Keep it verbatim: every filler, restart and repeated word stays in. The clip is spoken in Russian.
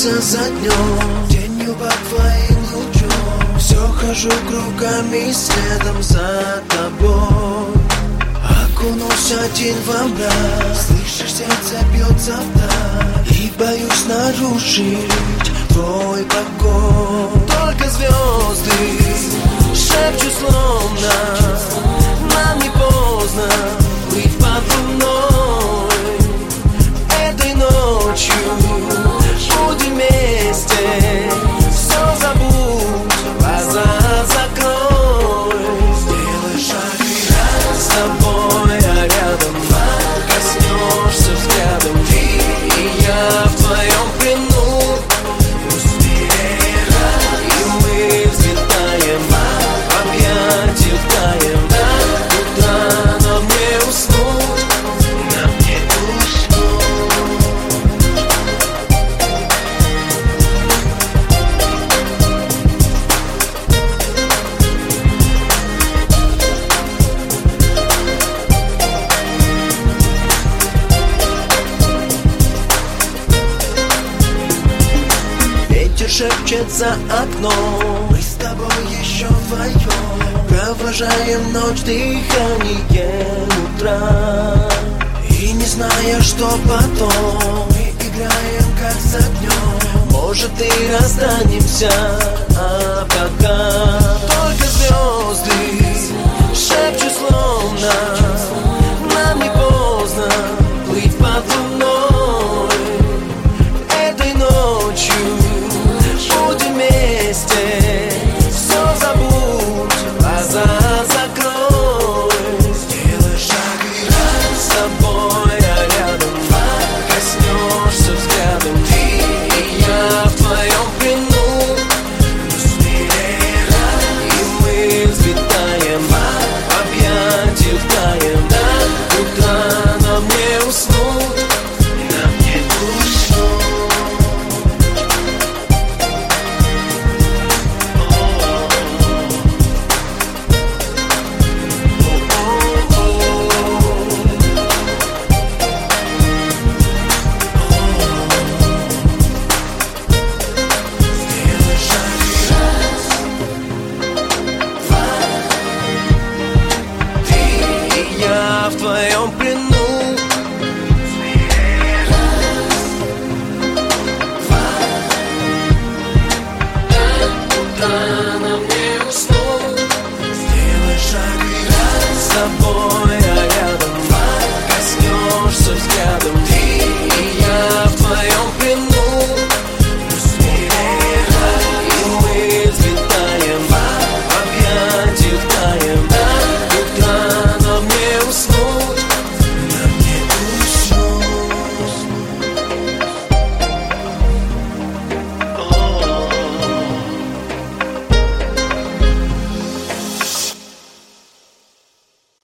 тянется за днем, тенью под твоим лучом. Все хожу кругами следом за тобой. Окунусь один во мрак, слышишь, сердце бьется вдаль, и боюсь нарушить твой покой. Только звезды шепчут словно: нам не поздно быть подо мной. Этой ночью будем вместе, все забудь, глаза закрой. Сделай шаг и я с тобой, а рядом коснешься взглядом ты, и я в твоем плену. И мы взлетаем, в объятиях таем. Куда нам не уснуть, нам не уснуть. Ветер шепчет за окном, мы с тобой еще вдвоем провожаем ночь дыханием утра. И не зная, что потом, мы играем как за днем. Может, и расстанемся, а пока